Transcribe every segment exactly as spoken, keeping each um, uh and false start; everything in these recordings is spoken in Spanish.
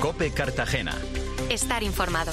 COPE Cartagena. Estar informado.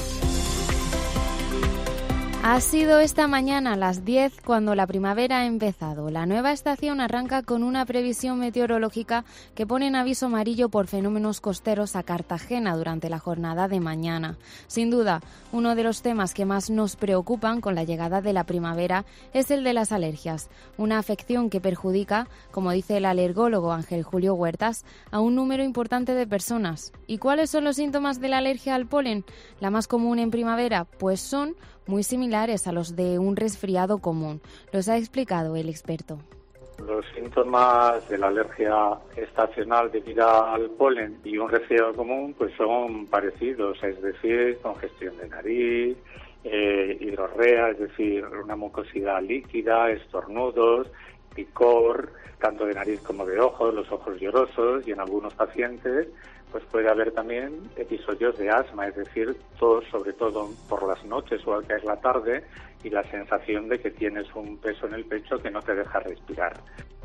Ha sido esta mañana a las diez cuando la primavera ha empezado. La nueva estación arranca con una previsión meteorológica que pone en aviso amarillo por fenómenos costeros a Cartagena durante la jornada de mañana. Sin duda, uno de los temas que más nos preocupan con la llegada de la primavera es el de las alergias, una afección que perjudica, como dice el alergólogo Ángel Julio Huertas, a un número importante de personas. ¿Y cuáles son los síntomas de la alergia al polen? La más común en primavera, pues son muy similares a los de un resfriado común. Los ha explicado el experto. Los síntomas de la alergia estacional debida al polen y un resfriado común pues son parecidos, es decir, congestión de nariz, eh, hidrorrea, es decir, una mucosidad líquida, estornudos, picor, tanto de nariz como de ojos, los ojos llorosos, y en algunos pacientes pues puede haber también episodios de asma, es decir, tos, sobre todo por las noches o al caer la tarde, y la sensación de que tienes un peso en el pecho que no te deja respirar.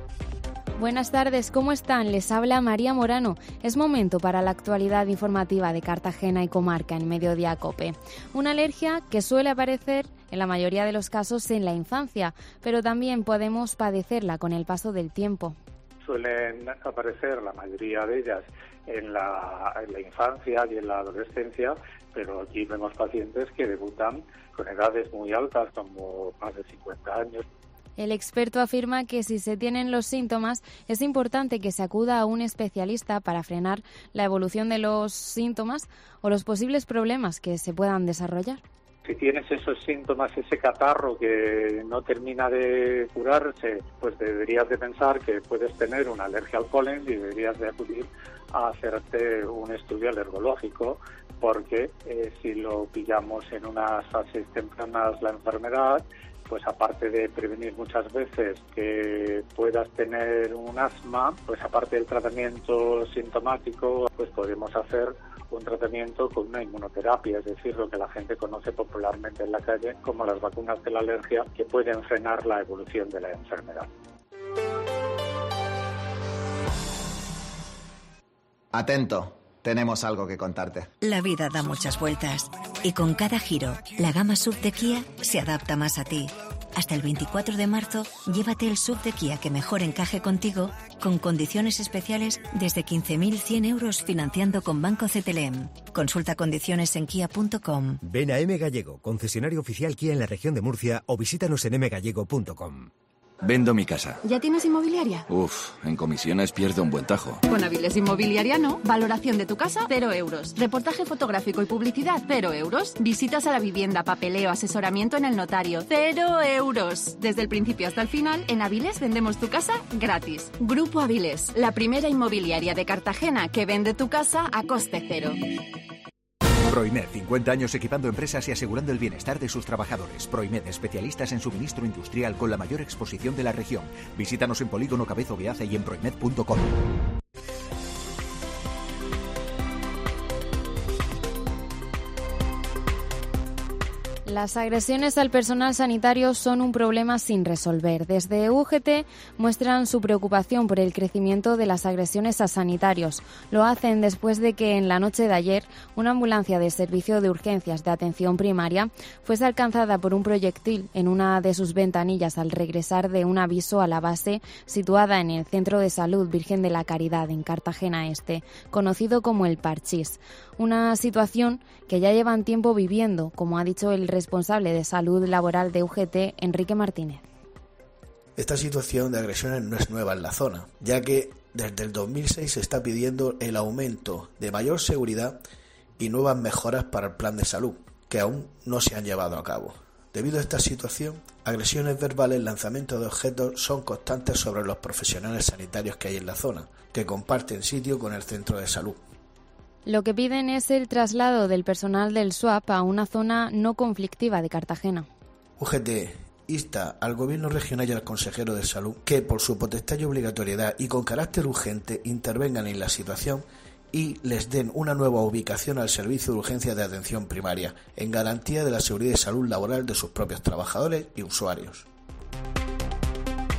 Buenas tardes, ¿cómo están? Les habla María Morano. Es momento para la actualidad informativa de Cartagena y comarca en Mediodía COPE. Una alergia que suele aparecer en la mayoría de los casos en la infancia, pero también podemos padecerla con el paso del tiempo. Suelen aparecer, la mayoría de ellas, en la, en la infancia y en la adolescencia, pero aquí vemos pacientes que debutan con edades muy altas, como más de cincuenta años. El experto afirma que si se tienen los síntomas, es importante que se acuda a un especialista para frenar la evolución de los síntomas o los posibles problemas que se puedan desarrollar. Si tienes esos síntomas, ese catarro que no termina de curarse, pues deberías de pensar que puedes tener una alergia al polen y deberías de acudir a hacerte un estudio alergológico, porque eh, si lo pillamos en unas fases tempranas la enfermedad, pues aparte de prevenir muchas veces que puedas tener un asma, pues aparte del tratamiento sintomático, pues podemos hacer un tratamiento con una inmunoterapia, es decir, lo que la gente conoce popularmente en la calle como las vacunas de la alergia, que pueden frenar la evolución de la enfermedad. Atento, tenemos algo que contarte. La vida da muchas vueltas y con cada giro, la gama S U V de Kia se adapta más a ti. Hasta el veinticuatro de marzo, llévate el S U V de Kia que mejor encaje contigo, con condiciones especiales desde quince mil cien euros financiando con Banco C T L M. Consulta condiciones en kia punto com. Ven a M Gallego, concesionario oficial Kia en la región de Murcia, o visítanos en m gallego punto com. Vendo mi casa. ¿Ya tienes inmobiliaria? Uf, en comisiones pierdo un buen tajo. Con Aviles Inmobiliaria no. Valoración de tu casa, cero euros. Reportaje fotográfico y publicidad, cero euros. Visitas a la vivienda, papeleo, asesoramiento en el notario, cero euros. Desde el principio hasta el final, en Aviles vendemos tu casa gratis. Grupo Aviles, la primera inmobiliaria de Cartagena que vende tu casa a coste cero. Proimed, cincuenta años equipando empresas y asegurando el bienestar de sus trabajadores. Proimed, especialistas en suministro industrial con la mayor exposición de la región. Visítanos en Polígono Cabezo Beaza y en proimed punto com. Las agresiones al personal sanitario son un problema sin resolver. Desde U G T muestran su preocupación por el crecimiento de las agresiones a sanitarios. Lo hacen después de que en la noche de ayer una ambulancia de servicio de urgencias de atención primaria fuese alcanzada por un proyectil en una de sus ventanillas al regresar de un aviso a la base situada en el Centro de Salud Virgen de la Caridad en Cartagena Este, conocido como el Parchís. Una situación que ya llevan tiempo viviendo, como ha dicho el responsable de salud laboral de U G T, Enrique Martínez. Esta situación de agresiones no es nueva en la zona, ya que desde el dos mil seis se está pidiendo el aumento de mayor seguridad y nuevas mejoras para el plan de salud, que aún no se han llevado a cabo. Debido a esta situación, agresiones verbales, lanzamientos de objetos son constantes sobre los profesionales sanitarios que hay en la zona, que comparten sitio con el centro de salud. Lo que piden es el traslado del personal del S W A P a una zona no conflictiva de Cartagena. U G T insta al Gobierno regional y al consejero de Salud que, por su potestad y obligatoriedad y con carácter urgente, intervengan en la situación y les den una nueva ubicación al servicio de urgencia de atención primaria, en garantía de la seguridad y salud laboral de sus propios trabajadores y usuarios.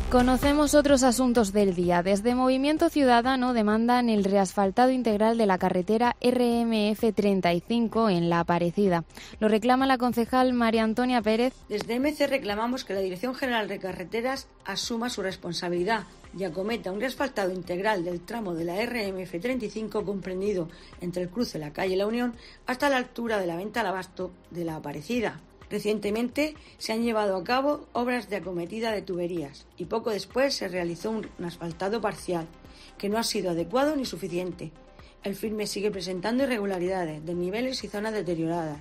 Conocemos otros asuntos del día. Desde Movimiento Ciudadano demandan el reasfaltado integral de la carretera R M F treinta y cinco en La Aparecida. Lo reclama la concejal María Antonia Pérez. Desde M C reclamamos que la Dirección General de Carreteras asuma su responsabilidad y acometa un reasfaltado integral del tramo de la R M F treinta y cinco comprendido entre el cruce de la calle La Unión hasta la altura de la venta al abasto de La Aparecida. Recientemente se han llevado a cabo obras de acometida de tuberías y poco después se realizó un asfaltado parcial, que no ha sido adecuado ni suficiente. El firme sigue presentando irregularidades, desniveles y zonas deterioradas.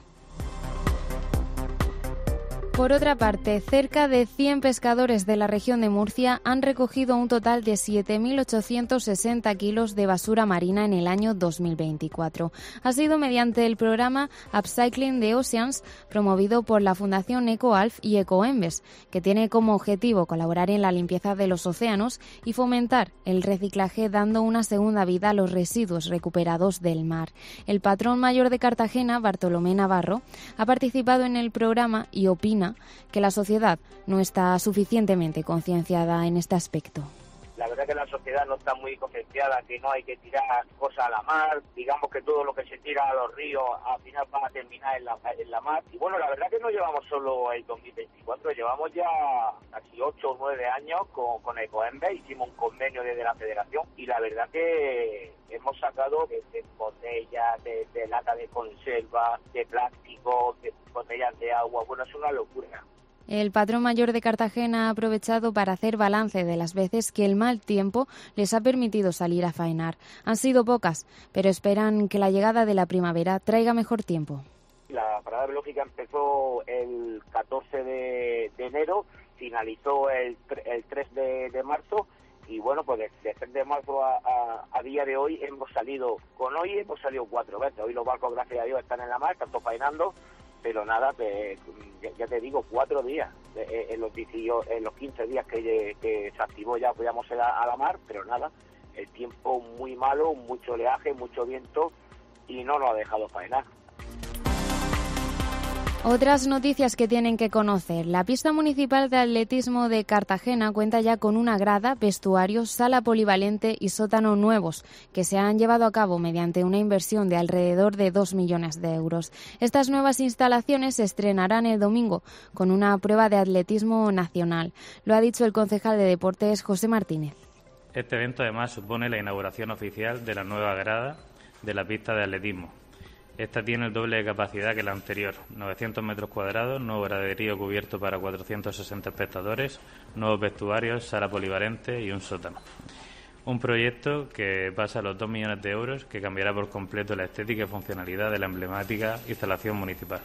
Por otra parte, cerca de cien pescadores de la región de Murcia han recogido un total de siete mil ochocientos sesenta kilos de basura marina en el año dos mil veinticuatro. Ha sido mediante el programa Upcycling the Oceans, promovido por la Fundación EcoAlf y EcoEmbes, que tiene como objetivo colaborar en la limpieza de los océanos y fomentar el reciclaje dando una segunda vida a los residuos recuperados del mar. El patrón mayor de Cartagena, Bartolomé Navarro, ha participado en el programa y opina que la sociedad no está suficientemente concienciada en este aspecto. La verdad que la sociedad no está muy concienciada, que no hay que tirar cosas a la mar, digamos que todo lo que se tira a los ríos al final van a terminar en la, en la mar. Y bueno, la verdad que no llevamos solo el dos mil veinticuatro, llevamos ya casi ocho o nueve años con, con EcoEmbes, hicimos un convenio desde la federación y la verdad que hemos sacado desde botellas, de, de lata de conserva, de plástico, de botellas de agua, bueno, es una locura. El patrón mayor de Cartagena ha aprovechado para hacer balance de las veces que el mal tiempo les ha permitido salir a faenar. Han sido pocas, pero esperan que la llegada de la primavera traiga mejor tiempo. La parada biológica empezó el catorce de enero, finalizó el, el tres de marzo y bueno, pues desde el tres de marzo a, a, a día de hoy hemos salido, con hoy hemos salido cuatro veces. Hoy los barcos, gracias a Dios, están en la mar, están todos faenando. Pero nada, pues, ya, ya te digo, cuatro días, eh, en, los en los quince días que, que se activó ya podíamos ir a, a la mar, pero nada, el tiempo muy malo, mucho oleaje, mucho viento y no nos ha dejado faenar. Otras noticias que tienen que conocer. La pista municipal de atletismo de Cartagena cuenta ya con una grada, vestuario, sala polivalente y sótano nuevos, que se han llevado a cabo mediante una inversión de alrededor de dos millones de euros. Estas nuevas instalaciones se estrenarán el domingo con una prueba de atletismo nacional. Lo ha dicho el concejal de Deportes, José Martínez. Este evento además supone la inauguración oficial de la nueva grada de la pista de atletismo. Esta tiene el doble de capacidad que la anterior, novecientos metros cuadrados, nuevo graderío cubierto para cuatrocientos sesenta espectadores, nuevos vestuarios, sala polivalente y un sótano. Un proyecto que pasa a los dos millones de euros, que cambiará por completo la estética y funcionalidad de la emblemática instalación municipal.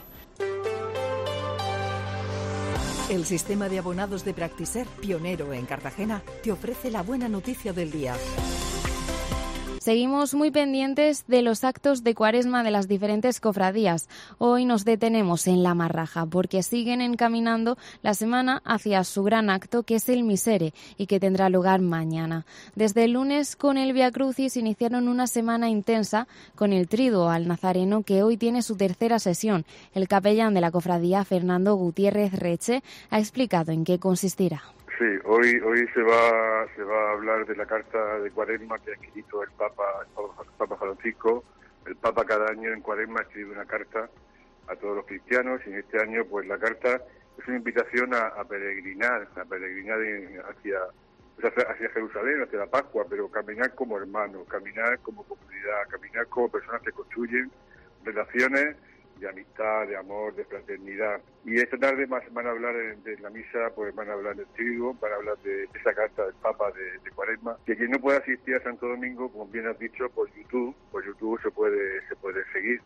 El sistema de abonados de Practiser, pionero en Cartagena, te ofrece la buena noticia del día. Seguimos muy pendientes de los actos de Cuaresma de las diferentes cofradías. Hoy nos detenemos en La Marraja porque siguen encaminando la semana hacia su gran acto, que es el Misere, y que tendrá lugar mañana. Desde el lunes con el Vía Crucis iniciaron una semana intensa con el Triduo al Nazareno, que hoy tiene su tercera sesión. El capellán de la cofradía, Fernando Gutiérrez Reche, ha explicado en qué consistirá. Sí, hoy hoy se va se va a hablar de la carta de Cuaresma que ha escrito el Papa, el Papa Francisco. El Papa cada año en Cuaresma escribe una carta a todos los cristianos y en este año pues la carta es una invitación a, a peregrinar, a peregrinar hacia, pues hacia hacia Jerusalén, hacia la Pascua, pero caminar como hermanos, caminar como comunidad, caminar como personas que construyen relaciones de amistad, de amor, de fraternidad. Y esta tarde más van a hablar en, de la misa, pues van a hablar del trigo, van a hablar de esa carta del Papa de, de Cuaresma, que quien no pueda asistir a Santo Domingo, como bien has dicho, por YouTube, por YouTube se puede se puede seguir.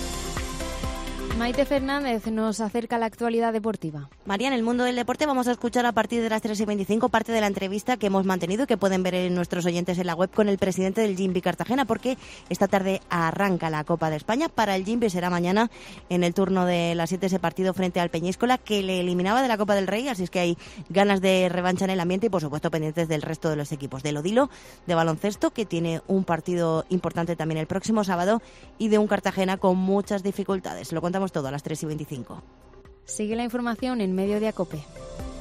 Maite Fernández nos acerca a la actualidad deportiva. María, en el mundo del deporte vamos a escuchar a partir de las tres y veinticinco parte de la entrevista que hemos mantenido y que pueden ver en nuestros oyentes en la web con el presidente del Jimby Cartagena, porque esta tarde arranca la Copa de España. Para el Jimby será mañana en el turno de las siete ese partido frente al Peñíscola, que le eliminaba de la Copa del Rey, así es que hay ganas de revancha en el ambiente y por supuesto pendientes del resto de los equipos. Del Odilo, de baloncesto, que tiene un partido importante también el próximo sábado, y de un Cartagena con muchas dificultades. Lo contamos todo a las tres y veinticinco. Sigue la información en Mediodía COPE.